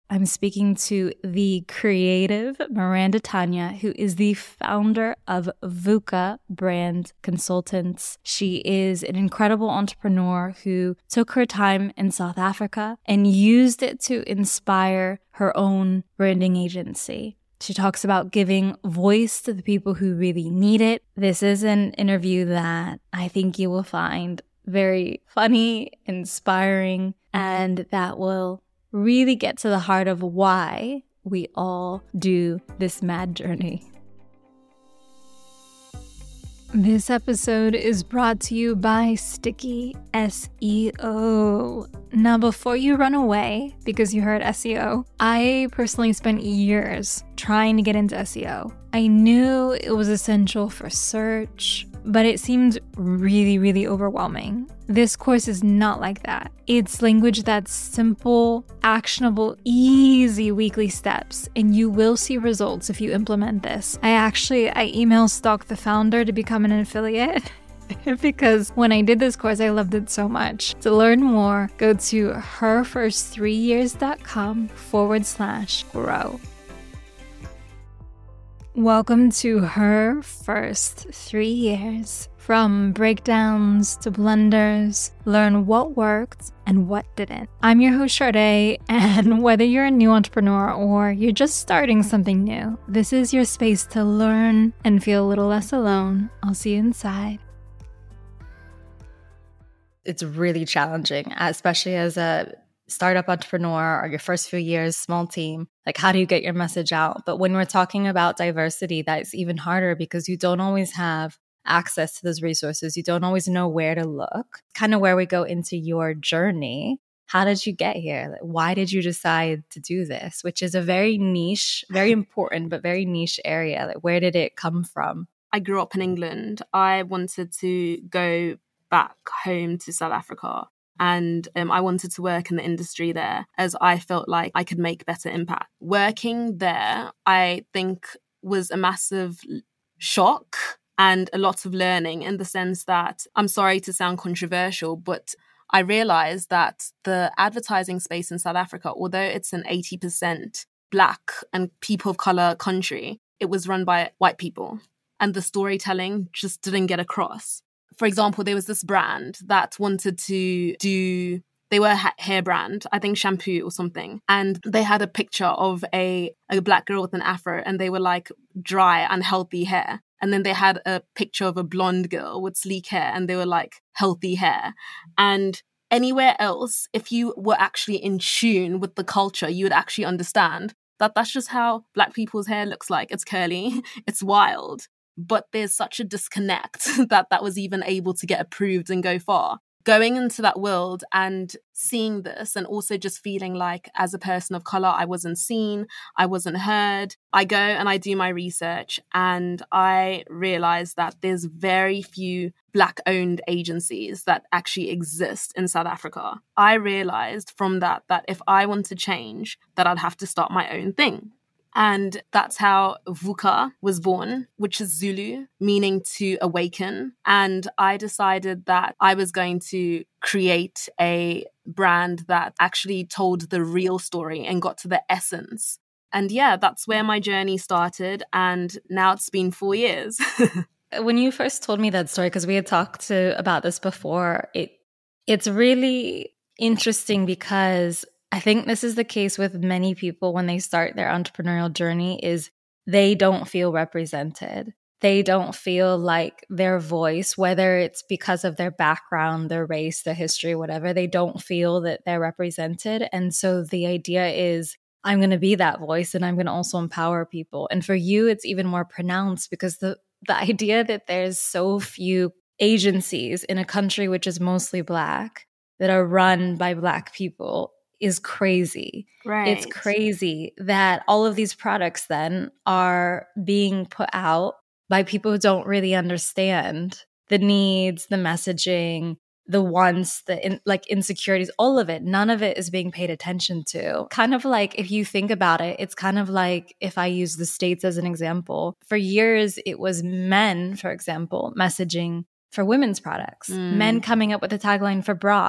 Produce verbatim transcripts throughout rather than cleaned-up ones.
I'm speaking to the creative Miranda Tanya, who is the founder of VUCA Brand Consultants. She is an incredible entrepreneur who took her time in South Africa and used it to inspire her own branding agency. She talks about giving voice to the people who really need it. This is an interview that I think you will find very funny, inspiring, and that will really get to the heart of why we all do this mad journey. This episode is brought to you by Sticky S E O. Now, before you run away because you heard S E O, I personally spent years trying to get into S E O. I knew it was essential for search, but it seemed really, really overwhelming. This course is not like that. It's language that's simple, actionable, easy weekly steps, and you will see results if you implement this. I actually, I email stalked the founder to become an affiliate because when I did this course, I loved it so much. To learn more, go to herfirst3years.com forward slash grow. Welcome to Her First Three Years. From breakdowns to blunders, learn what worked and what didn't. I'm your host, Sade, and whether you're a new entrepreneur or you're just starting something new, this is your space to learn and feel a little less alone. I'll see you inside. It's really challenging, especially as a startup entrepreneur or your first few years, small team. Like, how do you get your message out? But when we're talking about diversity, that's even harder because you don't always have access to those resources. You don't always know where to look. Kind of where we go into your journey. How did you get here? Like, why did you decide to do this? Which is a very niche, very important, but very niche area. Like, where did it come from? I grew up in England. I wanted to go back home to South Africa. And um, I wanted to work in the industry there as I felt like I could make better impact. Working there, I think, was a massive shock and a lot of learning in the sense that, I'm sorry to sound controversial, but I realized that the advertising space in South Africa, although it's an eighty percent Black and people of color country, it was run by white people. And the storytelling just didn't get across. For example, there was this brand that wanted to do, they were a ha- hair brand, I think shampoo or something. And they had a picture of a, a Black girl with an afro and they were like dry, unhealthy hair. And then they had a picture of a blonde girl with sleek hair and they were like healthy hair. And anywhere else, if you were actually in tune with the culture, you would actually understand that that's just how Black people's hair looks like. It's curly, it's wild. But there's such a disconnect that that was even able to get approved and go far. Going into that world and seeing this and also just feeling like as a person of color, I wasn't seen, I wasn't heard. I go and I do my research and I realize that there's very few Black-owned agencies that actually exist in South Africa. I realized from that that if I want to change, that I'd have to start my own thing. And that's how VUCA was born, which is Zulu, meaning to awaken. And I decided that I was going to create a brand that actually told the real story and got to the essence. And yeah, that's where my journey started. And now it's been four years. When you first told me that story, because we had talked to, about this before, it it's really interesting because I think this is the case with many people when they start their entrepreneurial journey is they don't feel represented. They don't feel like their voice, whether it's because of their background, their race, their history, whatever, they don't feel that they're represented. And so the idea is, I'm going to be that voice and I'm going to also empower people. And for you, it's even more pronounced because the, the idea that there's so few agencies in a country which is mostly Black that are run by Black people is crazy. Right. It's crazy that all of these products then are being put out by people who don't really understand the needs, the messaging, the wants, the in, like insecurities, all of it. None of it is being paid attention to. Kind of like if you think about it, it's kind of like if I use the States as an example. For years, it was men, for example, messaging for women's products, mm. men coming up with a tagline for bras.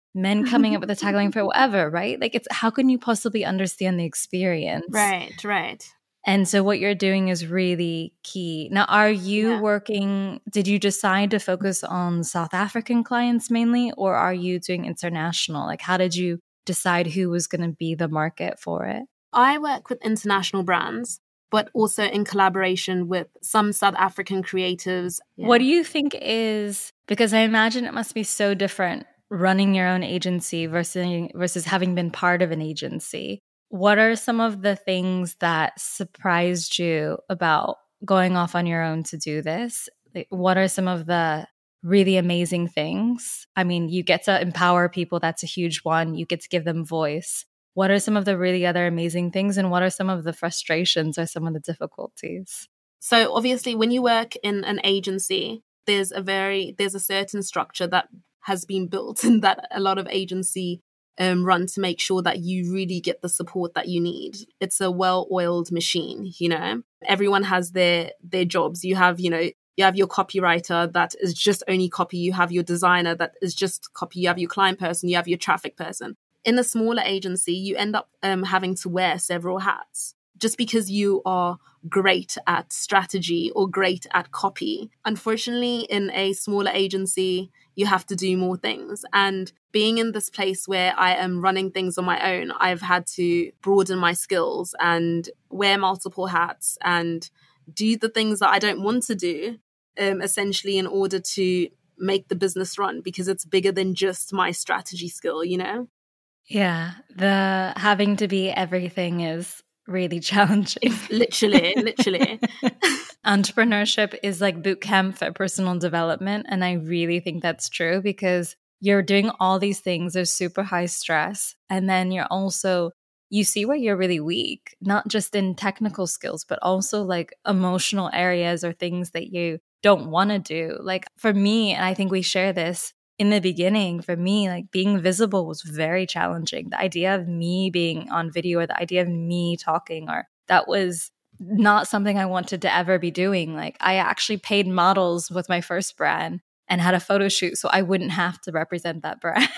men coming up with a tagline for whatever, right? Like, it's how can you possibly understand the experience? Right, right. And so what you're doing is really key. Now, are you Yeah. working, did you decide to focus on South African clients mainly, or are you doing international? Like, how did you decide who was going to be the market for it? I work with international brands, but also in collaboration with some South African creatives. Yeah. What do you think is, because I imagine it must be so different running your own agency versus versus having been part of an agency. What are some of the things that surprised you about going off on your own to do this? Like, what are some of the really amazing things? I mean, you get to empower people. That's a huge one. You get to give them voice. What are some of the really other amazing things? And what are some of the frustrations or some of the difficulties? So obviously, when you work in an agency, there's a very, there's a certain structure that has been built and that a lot of agency um, run to make sure that you really get the support that you need. It's a well-oiled machine, you know. Everyone has their their jobs. You have, you know, you have your copywriter that is just only copy. You have your designer that is just copy. You have your client person. You have your traffic person. In a smaller agency, you end up um, having to wear several hats. Just because you are great at strategy or great at copy, unfortunately, in a smaller agency, you have to do more things. And being in this place where I am running things on my own, I've had to broaden my skills and wear multiple hats and do the things that I don't want to do, um, essentially in order to make the business run, because it's bigger than just my strategy skill, you know? Yeah, the having to be everything is really challenging. It's literally, literally. Entrepreneurship is like boot camp for personal development. And I really think that's true because you're doing all these things. There's super high stress. And then you're also, you see where you're really weak, not just in technical skills, but also like emotional areas or things that you don't want to do. Like for me, and I think we share this, in the beginning, for me, like being visible was very challenging. The idea of me being on video or the idea of me talking, or that was not something I wanted to ever be doing. Like I actually paid models with my first brand and had a photo shoot so I wouldn't have to represent that brand.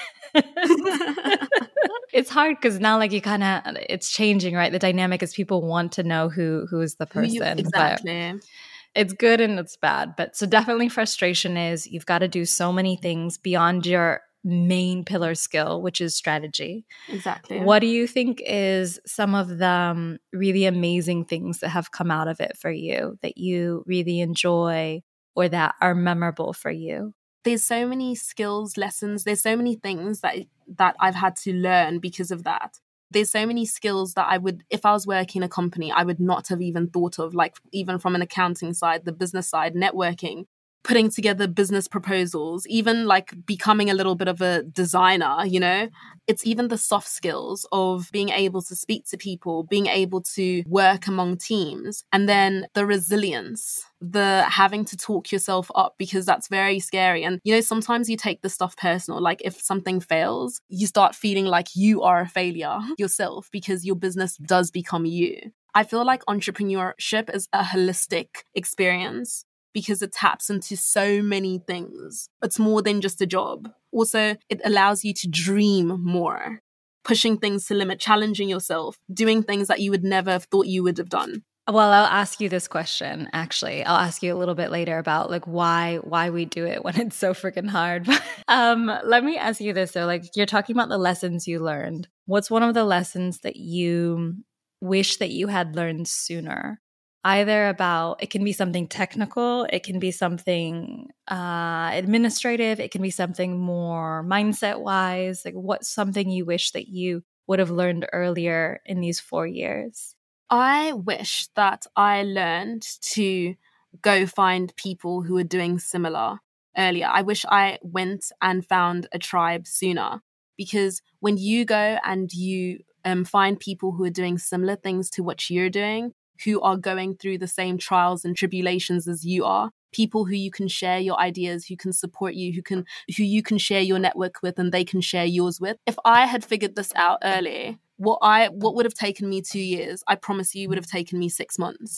It's hard because now like you kind of, it's changing, right? The dynamic is people want to know who who is the person. You, exactly. But it's good and it's bad. But so definitely frustration is you've got to do so many things beyond your main pillar skill, which is strategy. Exactly. What do you think is some of the um, really amazing things that have come out of it for you that you really enjoy or that are memorable for you? There's so many skills, lessons. There's so many things that that I've had to learn because of that. There's so many skills that I would, if I was working in a company, I would not have even thought of, like even from an accounting side, the business side, networking, putting together business proposals, even like becoming a little bit of a designer, you know, it's even the soft skills of being able to speak to people, being able to work among teams, and then the resilience, the having to talk yourself up, because that's very scary. And, you know, sometimes you take this stuff personal. Like if something fails, you start feeling like you are a failure yourself because your business does become you. I feel like entrepreneurship is a holistic experience, because it taps into so many things. It's more than just a job. Also, it allows you to dream more, pushing things to limit, challenging yourself, doing things that you would never have thought you would have done. Well, I'll ask you this question, actually. I'll ask you a little bit later about like why why we do it when it's so freaking hard. um, let me ask you this though. Like you're talking about the lessons you learned. What's one of the lessons that you wish that you had learned sooner? Either about, it can be something technical, it can be something uh, administrative, it can be something more mindset-wise. Like what's something you wish that you would have learned earlier in these four years? I wish that I learned to go find people who are doing similar earlier. I wish I went and found a tribe sooner, because when you go and you um, find people who are doing similar things to what you're doing, who are going through the same trials and tribulations as you are, people who you can share your ideas, who can support you, who can who you can share your network with and they can share yours with. If I had figured this out early, what I what would have taken me two years, I promise you would have taken me six months.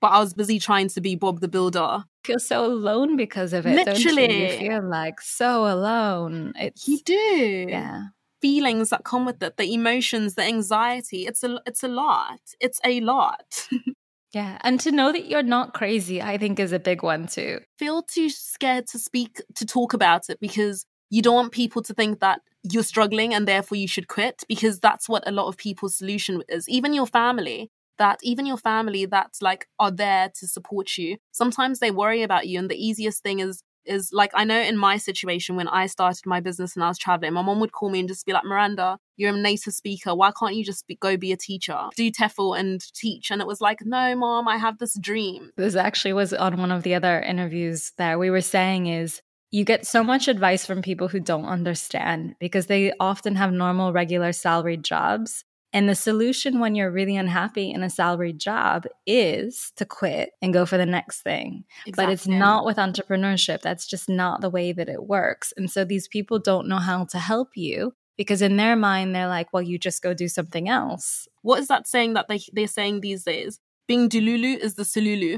but I was busy trying to be Bob the Builder. You feel so alone because of it, Literally. don't you? You feel like so alone. It's, you do. Yeah. Feelings that come with it, the emotions, the anxiety. It's a, it's a lot. It's a lot. Yeah. And to know that you're not crazy, I think is a big one too. Feel too scared to speak, to talk about it, because you don't want people to think that you're struggling and therefore you should quit, because that's what a lot of people's solution is. Even your family, that even your family that's like are there to support you. Sometimes they worry about you. And the easiest thing is, is like, I know in my situation, when I started my business and I was traveling, my mom would call me and just be like, Miranda, you're a native speaker. Why can't you just be, go be a teacher? Do TEFL and teach. And it was like, no, mom, I have this dream. This actually was on one of the other interviews that we were saying is, you get so much advice from people who don't understand because they often have normal, regular salaried jobs. And the solution when you're really unhappy in a salaried job is to quit and go for the next thing. Exactly. But it's not with entrepreneurship. That's just not the way that it works. And so these people don't know how to help you because in their mind, they're like, well, you just go do something else. What is that saying that they, they're saying these days? Being Delulu is the Sululu.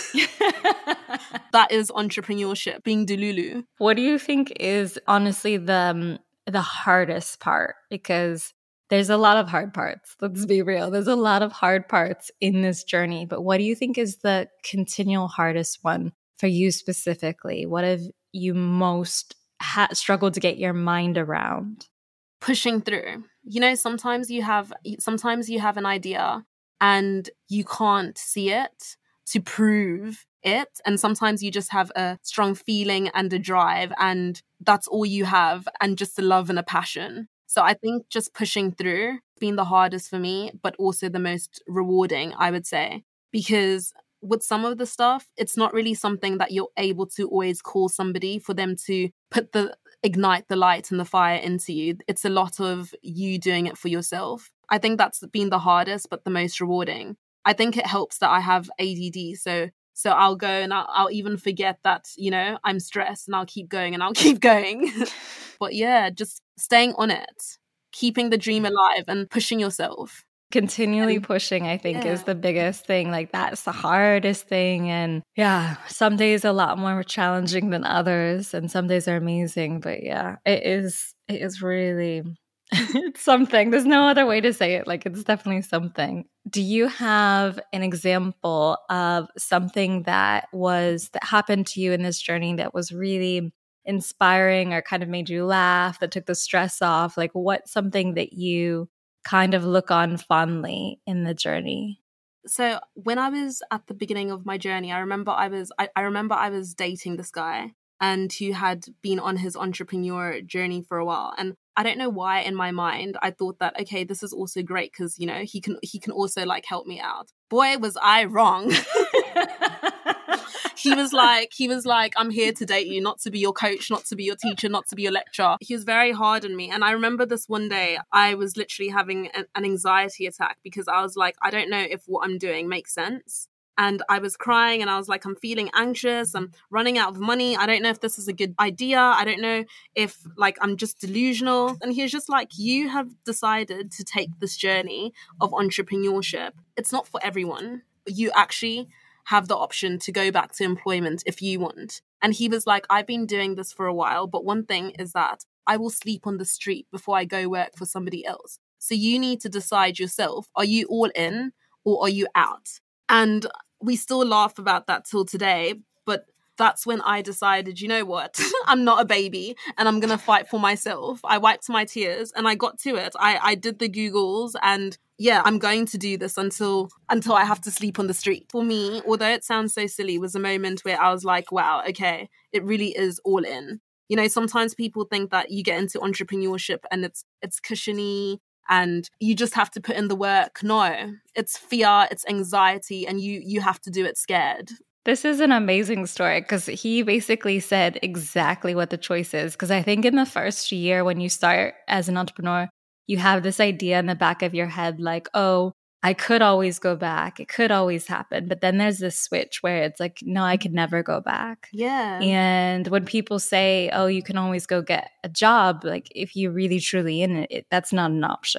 That is entrepreneurship, being Delulu. What do you think is honestly the um, the hardest part? Because there's a lot of hard parts. Let's be real. There's a lot of hard parts in this journey. But what do you think is the continual hardest one for you specifically? What have you most ha- struggled to get your mind around? Pushing through. You know, sometimes you have sometimes you have an idea and you can't see it to prove it. And sometimes you just have a strong feeling and a drive, and that's all you have, and just a love and a passion. So I think just pushing through has been the hardest for me, but also the most rewarding, I would say. Because with some of the stuff, it's not really something that you're able to always call somebody for them to put the ignite the light and the fire into you. It's a lot of you doing it for yourself. I think that's been the hardest, but the most rewarding. I think it helps that I have A D D. So so I'll go and I'll, I'll even forget that, you know, I'm stressed, and I'll keep going and I'll keep going. But yeah, just staying on it, keeping the dream alive and pushing yourself. Continually and, pushing, I think, yeah. is the biggest thing. Like, that's the hardest thing. And yeah, some days a lot more challenging than others, and some days are amazing. But yeah, it is, it is really, it's something. There's no other way to say it. Like, it's definitely something. Do you have an example of something that was, that happened to you in this journey that was really inspiring or kind of made you laugh, that took the stress off? Like, what's something that you kind of look on fondly in the journey? So when I was at the beginning of my journey, I remember I was I, I remember I was dating this guy, and who had been on his entrepreneur journey for a while. And I don't know why in my mind I thought that, okay, this is also great because, you know, he can he can also like help me out. Boy, was I wrong. He was like, he was like, I'm here to date you, not to be your coach, not to be your teacher, not to be your lecturer. He was very hard on me. And I remember this one day, I was literally having an, an anxiety attack because I was like, I don't know if what I'm doing makes sense. And I was crying and I was like, I'm feeling anxious. I'm running out of money. I don't know if this is a good idea. I don't know if like I'm just delusional. And he was just like, you have decided to take this journey of entrepreneurship. It's not for everyone. You actually have the option to go back to employment if you want. And he was like, I've been doing this for a while, but one thing is that I will sleep on the street before I go work for somebody else. So you need to decide yourself, are you all in or are you out? And we still laugh about that till today, but that's when I decided, you know what, I'm not a baby and I'm going to fight for myself. I wiped my tears and I got to it. I, I did the Googles and yeah, I'm going to do this until until I have to sleep on the street. For me, although it sounds so silly, was a moment where I was like, wow, okay, it really is all in. You know, sometimes people think that you get into entrepreneurship and it's it's cushiony and you just have to put in the work. No, it's fear, it's anxiety, and you you have to do it scared. This is an amazing story because he basically said exactly what the choice is. Because I think in the first year when you start as an entrepreneur, you have this idea in the back of your head like, oh, I could always go back. It could always happen. But then there's this switch where it's like, no, I could never go back. Yeah. And when people say, oh, you can always go get a job, like if you're really truly in it, it that's not an option.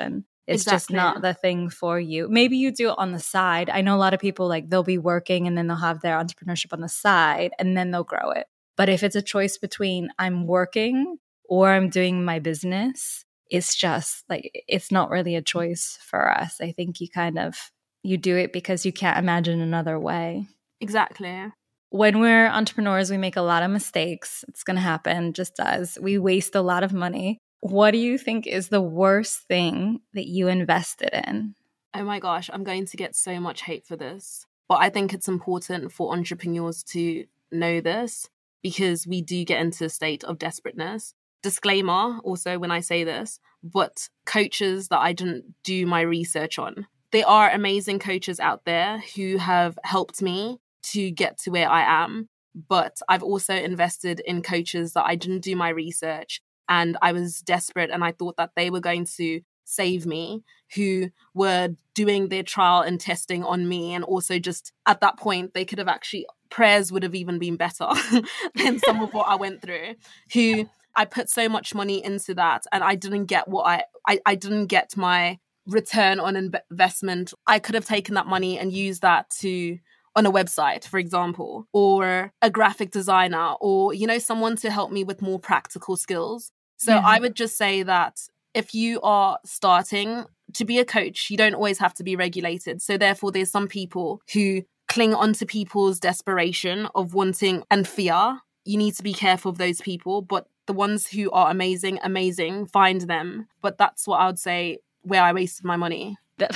It's Exactly. just not the thing for you. Maybe you do it on the side. I know a lot of people, like, they'll be working and then they'll have their entrepreneurship on the side and then they'll grow it. But if it's a choice between I'm working or I'm doing my business, it's just like, it's not really a choice for us. I think you kind of, you do it because you can't imagine another way. Exactly. When we're entrepreneurs, we make a lot of mistakes. It's going to happen, just as we waste a lot of money. What do you think is the worst thing that you invested in? Oh my gosh, I'm going to get so much hate for this. But I think it's important for entrepreneurs to know this because we do get into a state of desperateness. Disclaimer also when I say this, but coaches that I didn't do my research on. There are amazing coaches out there who have helped me to get to where I am. But I've also invested in coaches that I didn't do my research. And I was desperate and I thought that they were going to save me, who were doing their trial and testing on me. And also just at that point, they could have actually, prayers would have even been better than some of what I went through, who I put so much money into that. And I didn't get what I, I, I didn't get my return on investment. I could have taken that money and used that to on a website, for example, or a graphic designer, or, you know, someone to help me with more practical skills. So yeah. I would just say that if you are starting to be a coach, you don't always have to be regulated. So therefore, there's some people who cling onto people's desperation of wanting and fear. You need to be careful of those people. But the ones who are amazing, amazing, find them. But that's what I would say where I wasted my money.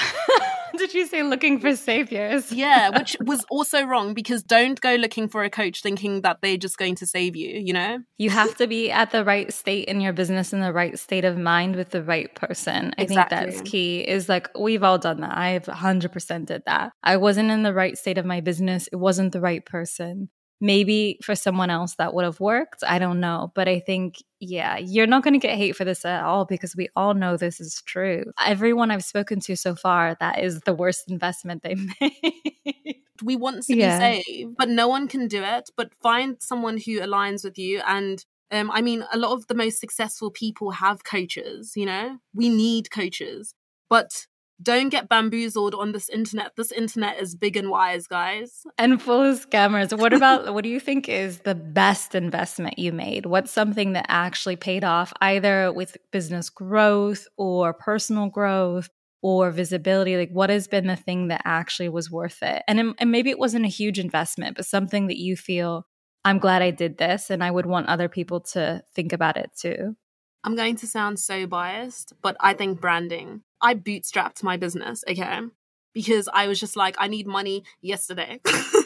Did you say looking for saviors? Yeah, which was also wrong because don't go looking for a coach thinking that they're just going to save you, you know? You have to be at the right state in your business, in the right state of mind with the right person. I Exactly. think that's key. Is like, we've all done that. I've one hundred percent did that. I wasn't in the right state of my business. It wasn't the right person. Maybe for someone else that would have worked. I don't know. But I think, yeah, you're not going to get hate for this at all because we all know this is true. Everyone I've spoken to so far, that is the worst investment they made. We want to yeah. be saved, but no one can do it. But find someone who aligns with you. And um, I mean, a lot of the most successful people have coaches, you know? We need coaches. But don't get bamboozled on this internet. This internet is big and wise, guys. And full of scammers. What about, what do you think is the best investment you made? What's something that actually paid off either with business growth or personal growth or visibility? Like, what has been the thing that actually was worth it? And, it, and maybe it wasn't a huge investment, but something that you feel, I'm glad I did this and I would want other people to think about it too. I'm going to sound so biased, but I think branding. I bootstrapped my business, okay? Because I was just like, I need money yesterday.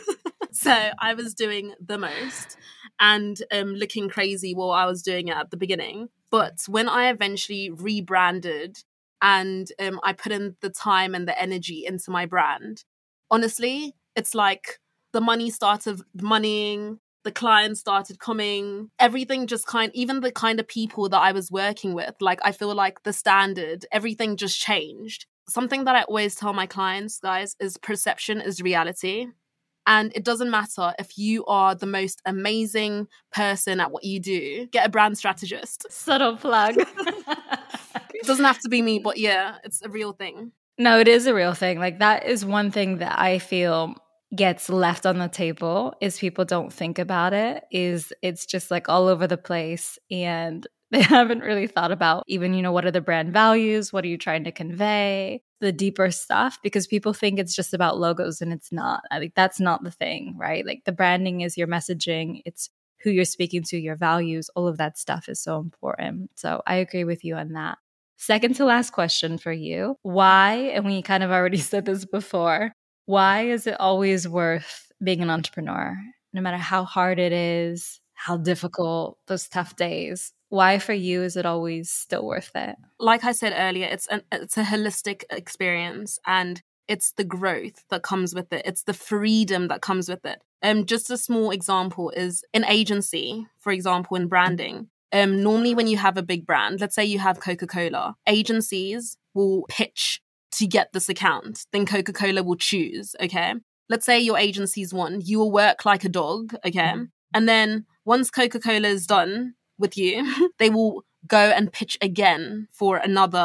So I was doing the most and um, looking crazy while I was doing it at the beginning. But when I eventually rebranded and um, I put in the time and the energy into my brand, honestly, it's like the money started moneying. The clients started coming, everything just kind, even the kind of people that I was working with, like, I feel like the standard, everything just changed. Something that I always tell my clients, guys, is perception is reality. And it doesn't matter if you are the most amazing person at what you do, get a brand strategist. Subtle plug. It doesn't have to be me, but yeah, it's a real thing. No, it is a real thing. Like, that is one thing that I feel gets left on the table is people don't think about it, is it's just like all over the place and they haven't really thought about even, you know, what are the brand values? What are you trying to convey? The deeper stuff, because people think it's just about logos and it's not. I think that's not the thing, right? Like, the branding is your messaging. It's who you're speaking to, your values, all of that stuff is so important. So I agree with you on that. Second to last question for you. Why, and we kind of already said this before, why is it always worth being an entrepreneur? No matter how hard it is, how difficult, those tough days, why for you is it always still worth it? Like I said earlier, it's an, it's a holistic experience and it's the growth that comes with it. It's the freedom that comes with it. Um, just a small example is an agency, for example, in branding. Um, normally when you have a big brand, let's say you have Coca-Cola, agencies will pitch to get this account, then Coca-Cola will choose, okay? Let's say your agency's won, you will work like a dog, okay? Mm-hmm. And then once Coca-Cola is done with you, they will go and pitch again for another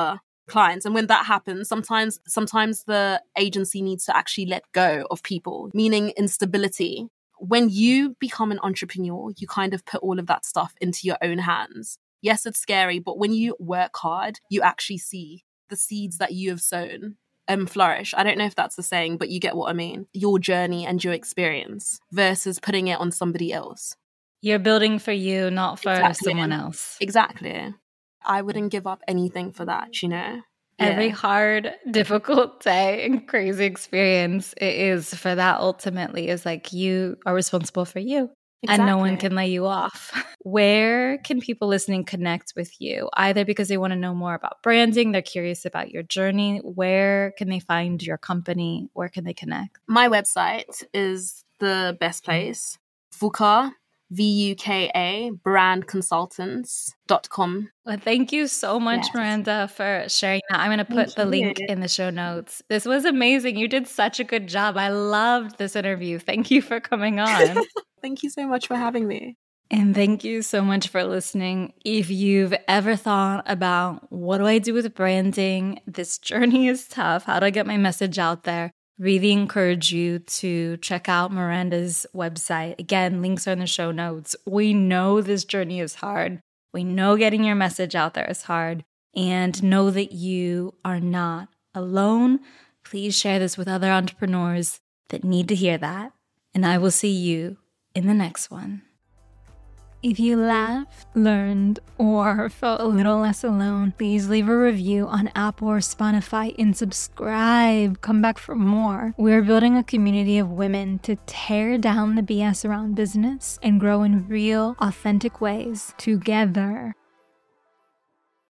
clients. And when that happens, sometimes sometimes the agency needs to actually let go of people, meaning instability. When you become an entrepreneur, you kind of put all of that stuff into your own hands. Yes, it's scary, but when you work hard, you actually see the seeds that you have sown um, flourish. I don't know if that's the saying, but you get what I mean. Your journey and your experience versus putting it on somebody else. You're building for you, not for Exactly. someone else. Exactly. I wouldn't give up anything for that, you know? Yeah. Every hard, difficult day and crazy experience, it is for that ultimately is like you are responsible for you. Exactly. And no one can lay you off. Where can people listening connect with you? Either because they want to know more about branding, they're curious about your journey. Where can they find your company? Where can they connect? My website is the best place. Vuka, V U K A, brand consultants dot com. Well, thank you so much, yes. Miranda, for sharing that. I'm going to put thank the you. link in the show notes. This was amazing. You did such a good job. I loved this interview. Thank you for coming on. Thank you so much for having me. And thank you so much for listening. If you've ever thought about what do I do with branding? This journey is tough. How do I get my message out there? Really encourage you to check out Miranda's website. Again, links are in the show notes. We know this journey is hard. We know getting your message out there is hard. And know that you are not alone. Please share this with other entrepreneurs that need to hear that. And I will see you in the next one. If you laughed, learned, or felt a little less alone, please leave a review on Apple or Spotify and subscribe. Come back for more. We're building a community of women to tear down the B S around business and grow in real, authentic ways together.